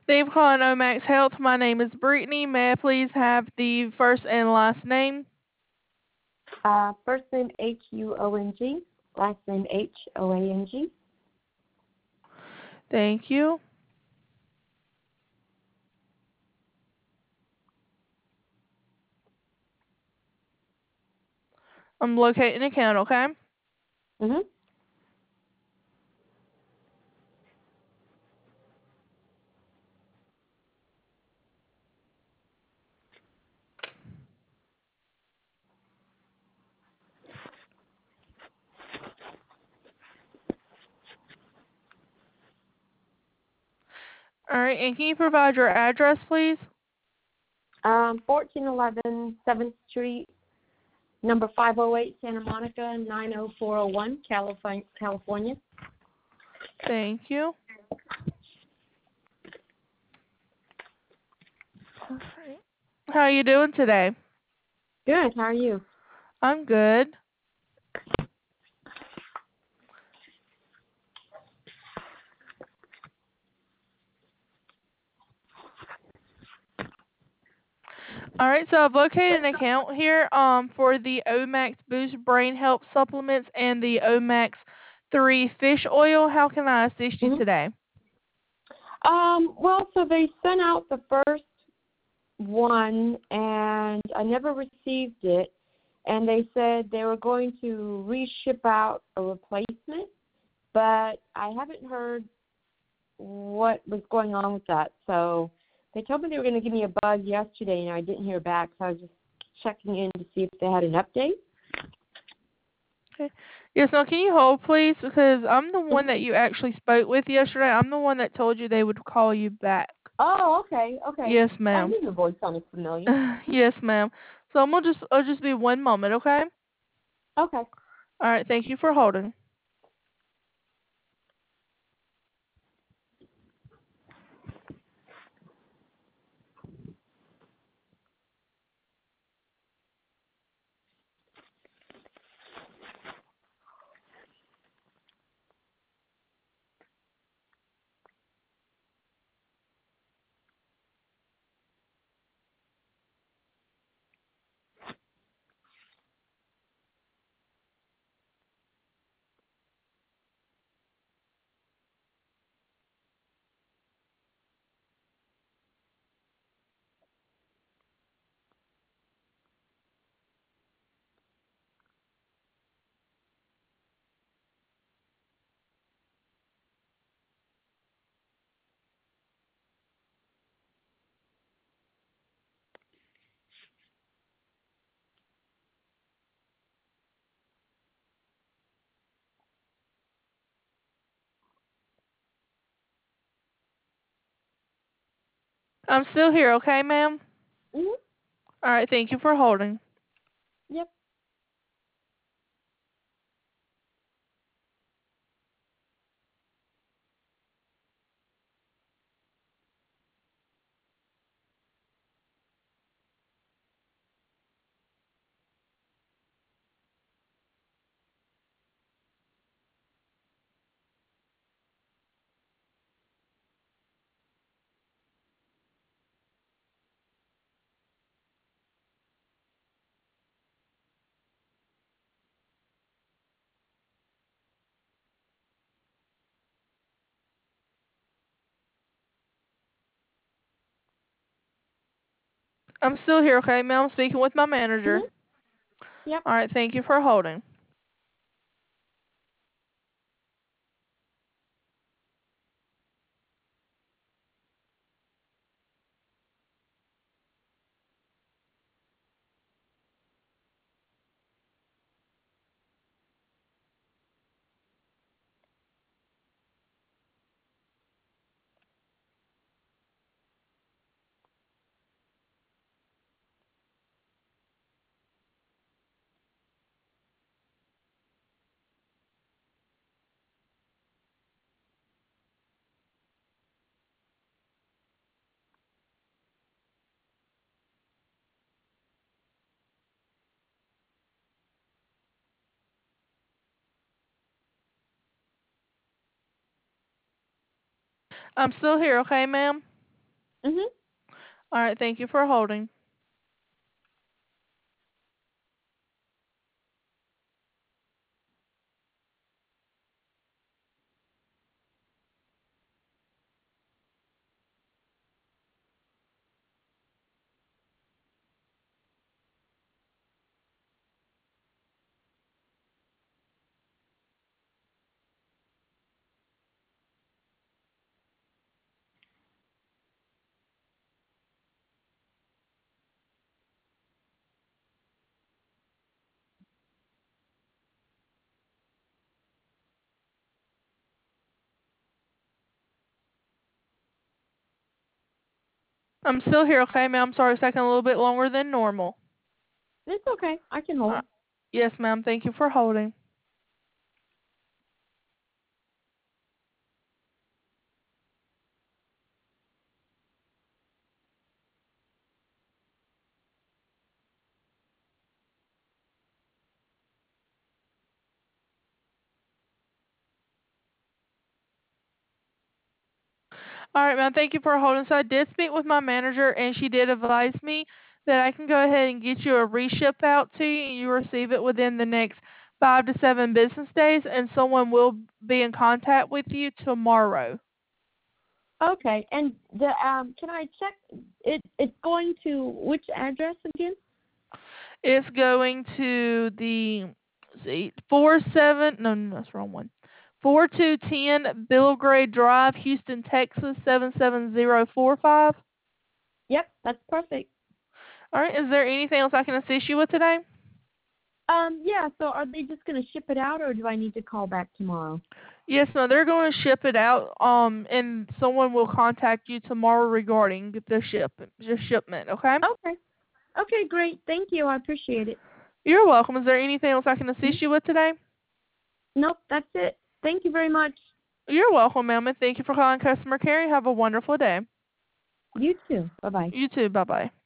Thank you for calling Omax Health. My name is Brittany. May I please have the first and last name? First name Huong, last name Hoang. Thank you. I'm locating an account, okay? Mm-hmm. All right, and can you provide your address, please? 1411 7th Street, number 508, Santa Monica, 90401, California. Thank you. All right. How are you doing today? Good. How are you? I'm good. All right, so I've located an account here for the Omax Boost Brain Health Supplements and the Omax 3 Fish Oil. How can I assist you Mm-hmm. today? Well, so they sent out the first one, and I never received it. And they said they were going to reship out a replacement, but I haven't heard what was going on with that. So they told me they were going to give me a buzz yesterday, and I didn't hear back. So I was just checking in to see if they had an update. Okay. Yes, now can you hold, please? Because I'm the one Mhm. that you actually spoke with yesterday. I'm the one that told you they would call you back. Oh, okay, okay. Yes, I ma'am. knew your voice sounded familiar. Yes, ma'am. So I'll just be one moment, okay? Okay. All right, thank you for holding. I'm still here, okay, ma'am? Mhm. All right, thank you for holding. Yep. I'm still here, okay, ma'am? I'm speaking with my manager. Mhm. Yep. All right, thank you for holding. I'm still here, okay, ma'am? Mhm. All right, thank you for holding. I'm still here, okay, ma'am? Sorry, it's taking a little bit longer than normal. It's okay. I can Uh, hold. yes, ma'am. Thank you for holding. All right, ma'am. Thank you for holding. So I did speak with my manager, and she did advise me that I can go ahead and get you a reship out to you, and you receive it within the next 5 to 7 business days, and someone will be in contact with you tomorrow. Okay. And the can I check it? It's going to which address again? It's going to the let's see 47. No, that's the wrong one. 4210 Belgrade Drive, Houston, Texas 77045. Yep, that's perfect. All right. Is there anything else I can assist you with today? Yeah. So are they just going to ship it out, or do I need to call back tomorrow? Yes, no, they're going to ship it out. And someone will contact you tomorrow regarding the shipment. Okay. Okay. Okay, great. Thank you. I appreciate it. You're welcome. Is there anything else I can Mhm. assist you with today? Nope, that's it. Thank you very much. You're welcome, ma'am, and thank you for calling customer care. You have a wonderful day. You too. Bye bye. You too. Bye bye.